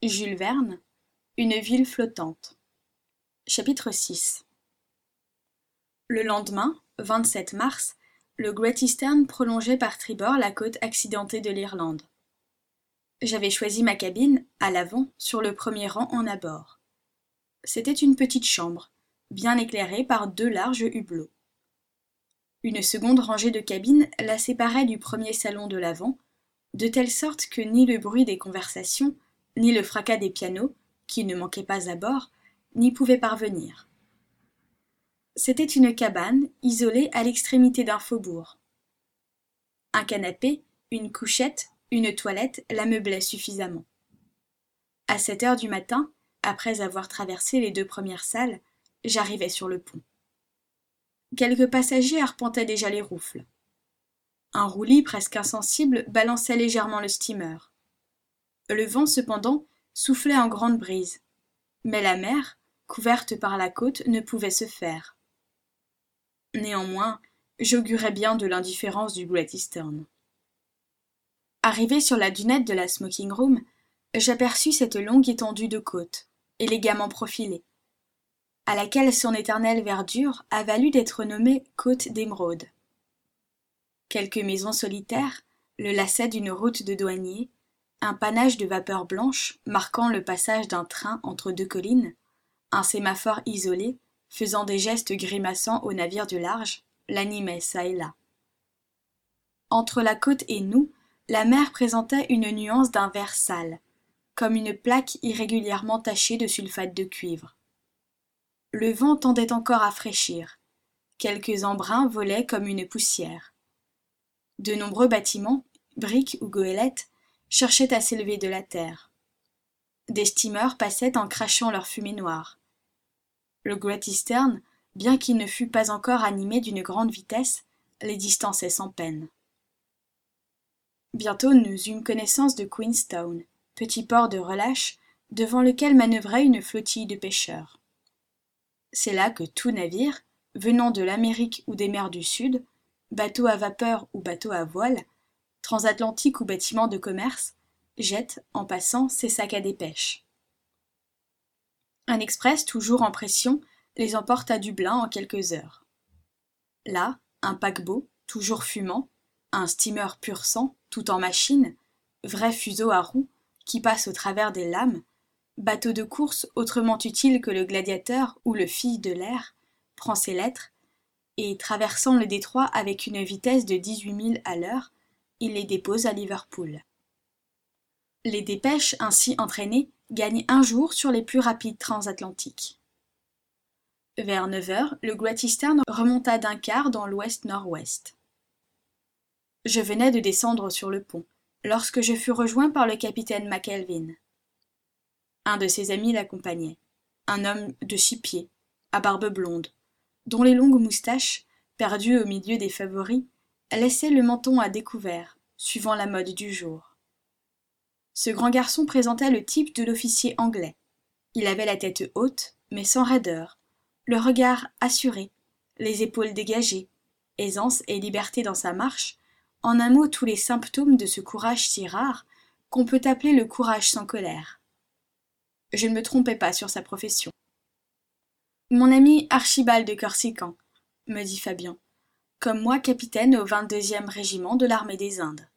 Jules Verne, Une ville flottante. Chapitre 6. Le lendemain, 27 mars, le Great Eastern prolongeait par tribord la côte accidentée de l'Irlande. J'avais choisi ma cabine, à l'avant, sur le premier rang en abord. C'était une petite chambre, bien éclairée par 2 larges hublots. Une seconde rangée de cabines la séparait du premier salon de l'avant, de telle sorte que ni le bruit des conversations, ni le fracas des pianos, qui ne manquaient pas à bord, n'y pouvaient parvenir. C'était une cabane, isolée à l'extrémité d'un faubourg. Un canapé, une couchette, une toilette la meublaient suffisamment. À 7 heures du matin, après avoir traversé les 2 premières salles, j'arrivais sur le pont. Quelques passagers arpentaient déjà les roufles. Un roulis presque insensible balançait légèrement le steamer. Le vent, cependant, soufflait en grande brise, mais la mer, couverte par la côte, ne pouvait se faire. Néanmoins, j'augurais bien de l'indifférence du Great Eastern. Arrivé sur la dunette de la smoking room, j'aperçus cette longue étendue de côte, élégamment profilée, à laquelle son éternelle verdure a valu d'être nommée côte d'émeraude. Quelques maisons solitaires, le lacet d'une route de douaniers, un panache de vapeur blanche marquant le passage d'un train entre 2 collines, un sémaphore isolé, faisant des gestes grimaçants aux navires du large, l'animaient çà et là. Entre la côte et nous, la mer présentait une nuance d'un vert sale, comme une plaque irrégulièrement tachée de sulfate de cuivre. Le vent tendait encore à fraîchir. Quelques embruns volaient comme une poussière. De nombreux bâtiments, briques ou goélettes, cherchaient à s'élever de la terre. Des steamers passaient en crachant leur fumée noire. Le Great Eastern, bien qu'il ne fût pas encore animé d'une grande vitesse, les distançait sans peine. Bientôt nous eûmes connaissance de Queenstown, petit port de relâche, devant lequel manœuvrait une flottille de pêcheurs. C'est là que tout navire, venant de l'Amérique ou des mers du Sud, bateau à vapeur ou bateau à voile, transatlantique ou bâtiment de commerce, jette, en passant, ses sacs à dépêche. Un express, toujours en pression, les emporte à Dublin en quelques heures. Là, un paquebot, toujours fumant, un steamer pur sang, tout en machine, vrai fuseau à roues, qui passe au travers des lames, bateau de course autrement utile que le gladiateur ou le fil de l'air, prend ses lettres, et, traversant le détroit avec une vitesse de 18 milles à l'heure, il les dépose à Liverpool. Les dépêches ainsi entraînées gagnent un jour sur les plus rapides transatlantiques. Vers 9 heures, le Great Eastern remonta d'un quart dans l'ouest-nord-ouest. Je venais de descendre sur le pont, lorsque je fus rejoint par le capitaine McElvin. Un de ses amis l'accompagnait, un homme de 6 pieds, à barbe blonde, dont les longues moustaches, perdues au milieu des favoris, laissaient le menton à découvert, suivant la mode du jour. Ce grand garçon présentait le type de l'officier anglais. Il avait la tête haute, mais sans raideur, le regard assuré, les épaules dégagées, aisance et liberté dans sa marche, en un mot tous les symptômes de ce courage si rare qu'on peut appeler le courage sans colère. Je ne me trompais pas sur sa profession. Mon ami Archibald de Corsican, me dit Fabian, comme moi capitaine au 22e régiment de l'armée des Indes.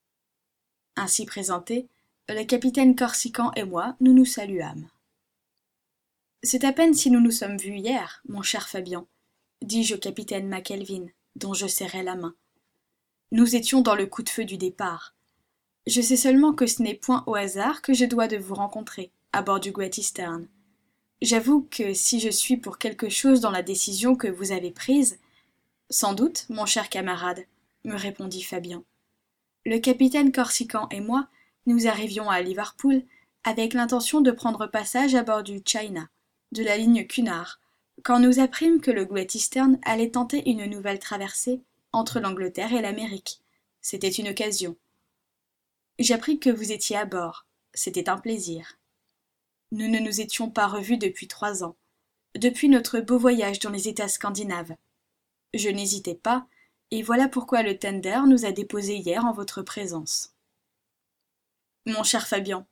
Ainsi présenté, le capitaine Corsican et moi, nous nous saluâmes. C'est à peine si nous nous sommes vus hier, mon cher Fabian, dis-je au capitaine McElvin, dont je serrai la main. Nous étions dans le coup de feu du départ. Je sais seulement que ce n'est point au hasard que je dois de vous rencontrer, à bord du Great Eastern. J'avoue que si je suis pour quelque chose dans la décision que vous avez prise, sans doute, mon cher camarade, me répondit Fabian. Le capitaine Corsican et moi, nous arrivions à Liverpool avec l'intention de prendre passage à bord du China, de la ligne Cunard, quand nous apprîmes que le Great Eastern allait tenter une nouvelle traversée entre l'Angleterre et l'Amérique. C'était une occasion. J'appris que vous étiez à bord. C'était un plaisir. Nous ne nous étions pas revus depuis 3 ans, depuis notre beau voyage dans les États scandinaves. Je n'hésitais pas, et voilà pourquoi le tender nous a déposés hier en votre présence. Mon cher Fabian,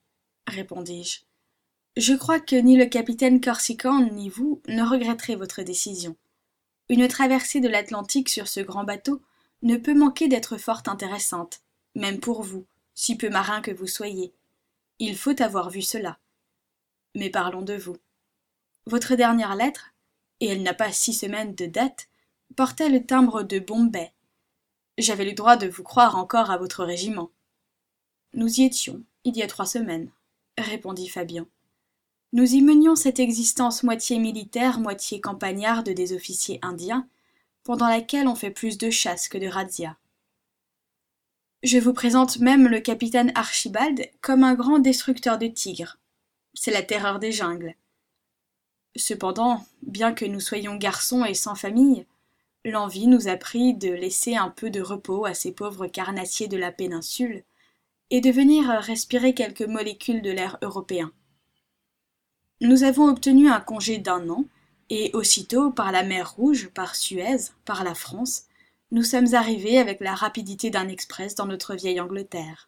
répondis-je. Je crois que ni le capitaine Corsican ni vous ne regretterez votre décision. Une traversée de l'Atlantique sur ce grand bateau ne peut manquer d'être fort intéressante, même pour vous, si peu marin que vous soyez. Il faut avoir vu cela. Mais parlons de vous. Votre dernière lettre, et elle n'a pas 6 semaines de date, portait le timbre de Bombay. J'avais le droit de vous croire encore à votre régiment. Nous y étions, il y a 3 semaines, répondit Fabian. Nous y menions cette existence moitié militaire, moitié campagnarde des officiers indiens, pendant laquelle on fait plus de chasse que de razzias. Je vous présente même le capitaine Archibald comme un grand destructeur de tigres. C'est la terreur des jungles. Cependant, bien que nous soyons garçons et sans famille, l'envie nous a pris de laisser un peu de repos à ces pauvres carnassiers de la péninsule et de venir respirer quelques molécules de l'air européen. Nous avons obtenu un congé d'1 an, et aussitôt, par la mer Rouge, par Suez, par la France, nous sommes arrivés avec la rapidité d'un express dans notre vieille Angleterre.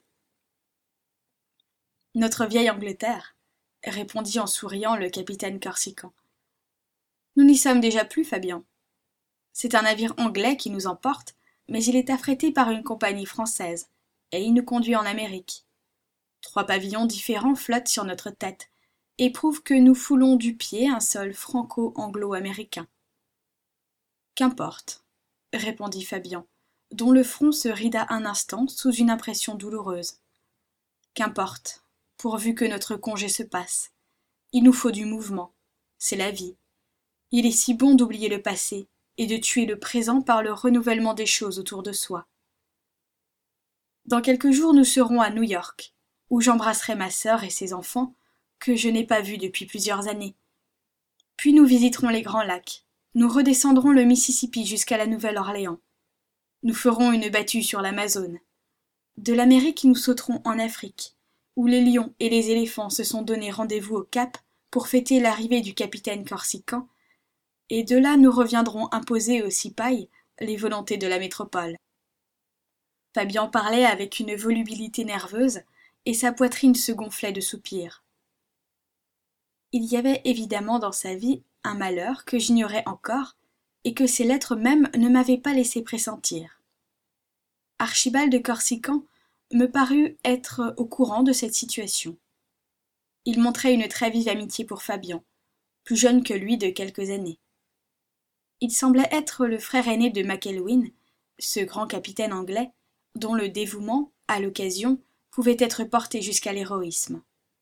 Notre vieille Angleterre, répondit en souriant le capitaine Corsican. Nous n'y sommes déjà plus, Fabian. C'est un navire anglais qui nous emporte, mais il est affrété par une compagnie française, et il nous conduit en Amérique. 3 pavillons différents flottent sur notre tête, et prouvent que nous foulons du pied un sol franco-anglo-américain. Qu'importe, répondit Fabian, dont le front se rida un instant sous une impression douloureuse. Qu'importe, pourvu que notre congé se passe. Il nous faut du mouvement, c'est la vie. Il est si bon d'oublier le passé et de tuer le présent par le renouvellement des choses autour de soi. Dans quelques jours nous serons à New York, où j'embrasserai ma sœur et ses enfants, que je n'ai pas vus depuis plusieurs années. Puis nous visiterons les Grands Lacs, nous redescendrons le Mississippi jusqu'à la Nouvelle-Orléans. Nous ferons une battue sur l'Amazone. De l'Amérique nous sauterons en Afrique, où les lions et les éléphants se sont donné rendez-vous au Cap pour fêter l'arrivée du capitaine Corsican, et de là nous reviendrons imposer aux cipayes les volontés de la métropole. Fabian parlait avec une volubilité nerveuse, et sa poitrine se gonflait de soupirs. Il y avait évidemment dans sa vie un malheur que j'ignorais encore, et que ses lettres même ne m'avaient pas laissé pressentir. Archibald de Corsican me parut être au courant de cette situation. Il montrait une très vive amitié pour Fabian, plus jeune que lui de quelques années. Il semblait être le frère aîné de McElwin, ce grand capitaine anglais, dont le dévouement, à l'occasion, pouvait être porté jusqu'à l'héroïsme.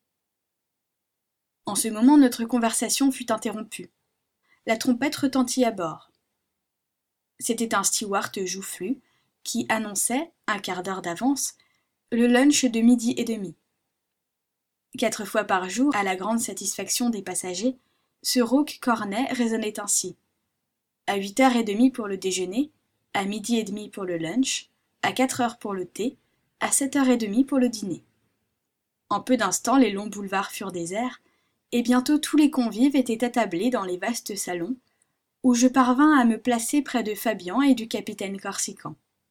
En ce moment, notre conversation fut interrompue. La trompette retentit à bord. C'était un steward joufflu qui annonçait, un quart d'heure d'avance, le lunch de 12h30. 4 fois par jour, à la grande satisfaction des passagers, ce rauque cornet résonnait ainsi. À 8h30 pour le déjeuner, à 12h30 pour le lunch, à 4h pour le thé, à 7h30 pour le dîner. En peu d'instants, les longs boulevards furent déserts, et bientôt tous les convives étaient attablés dans les vastes salons, où je parvins à me placer près de Fabian et du capitaine Corsican.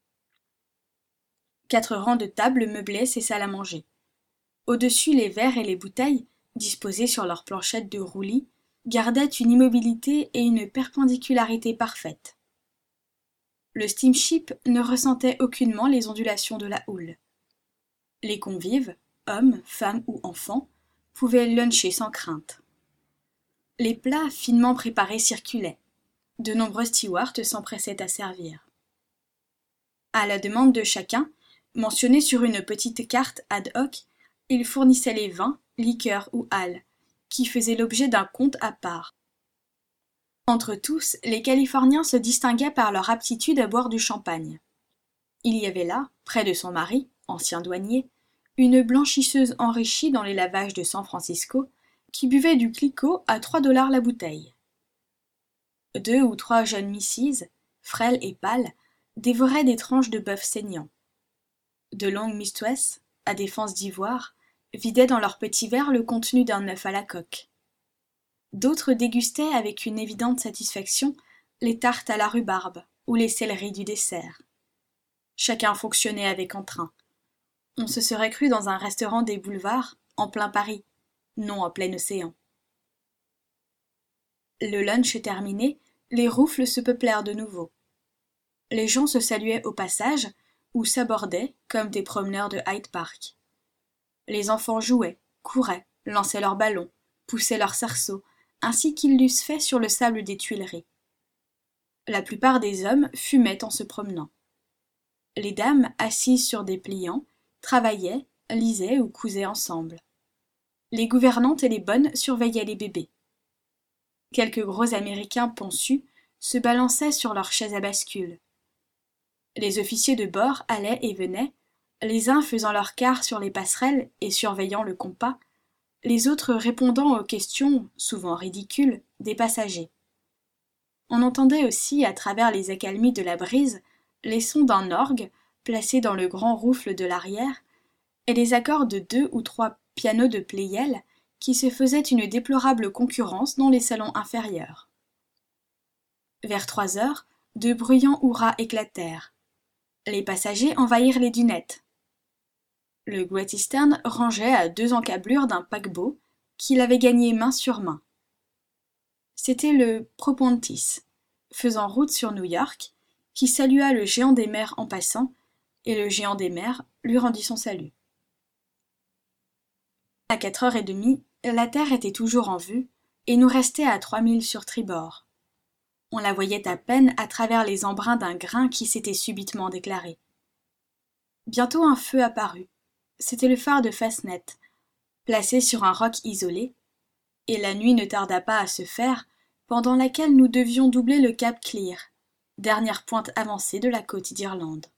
4 rangs de tables meublaient ces salles à manger. Au-dessus, les verres et les bouteilles, disposés sur leurs planchettes de roulis, gardaient une immobilité et une perpendicularité parfaites. Le steamship ne ressentait aucunement les ondulations de la houle. Les convives, hommes, femmes ou enfants, pouvaient luncher sans crainte. Les plats finement préparés circulaient. De nombreux stewards s'empressaient à servir. À la demande de chacun, mentionné sur une petite carte ad hoc, ils fournissaient les vins, liqueurs ou halles, qui faisaient l'objet d'un compte à part. Entre tous, les Californiens se distinguaient par leur aptitude à boire du champagne. Il y avait là, près de son mari, ancien douanier, une blanchisseuse enrichie dans les lavages de San Francisco, qui buvait du Clicquot à 3 $ la bouteille. 2 ou 3 jeunes missises, frêles et pâles, dévoraient des tranches de bœuf saignant. De longues mistresses, à défense d'ivoire, vidaient dans leurs petits verres le contenu d'un œuf à la coque. D'autres dégustaient avec une évidente satisfaction les tartes à la rhubarbe ou les céleris du dessert. Chacun fonctionnait avec entrain. On se serait cru dans un restaurant des boulevards, en plein Paris, non en plein océan. Le lunch terminé, les roufles se peuplèrent de nouveau. Les gens se saluaient au passage ou s'abordaient comme des promeneurs de Hyde Park. Les enfants jouaient, couraient, lançaient leurs ballons, poussaient leurs cerceaux, ainsi qu'ils l'eussent fait sur le sable des Tuileries. La plupart des hommes fumaient en se promenant. Les dames, assises sur des pliants, travaillaient, lisaient ou cousaient ensemble. Les gouvernantes et les bonnes surveillaient les bébés. Quelques gros Américains ponçus se balançaient sur leurs chaises à bascule. Les officiers de bord allaient et venaient, les uns faisant leur quart sur les passerelles et surveillant le compas, les autres répondant aux questions, souvent ridicules, des passagers. On entendait aussi, à travers les accalmies de la brise, les sons d'un orgue, placé dans le grand roufle de l'arrière, et les accords de 2 ou 3 pianos de Pleyel qui se faisaient une déplorable concurrence dans les salons inférieurs. Vers 3 heures, de bruyants hurrahs éclatèrent. Les passagers envahirent les dunettes. Le Great Eastern rangeait à 2 encablures d'un paquebot qu'il avait gagné main sur main. C'était le Propontis, faisant route sur New York, qui salua le géant des mers en passant, et le géant des mers lui rendit son salut. À 4h30, la terre était toujours en vue, et nous restait à 3 milles sur tribord. On la voyait à peine à travers les embruns d'un grain qui s'était subitement déclaré. Bientôt un feu apparut. C'était le phare de Fastnet, placé sur un roc isolé, et la nuit ne tarda pas à se faire, pendant laquelle nous devions doubler le cap Clear, dernière pointe avancée de la côte d'Irlande.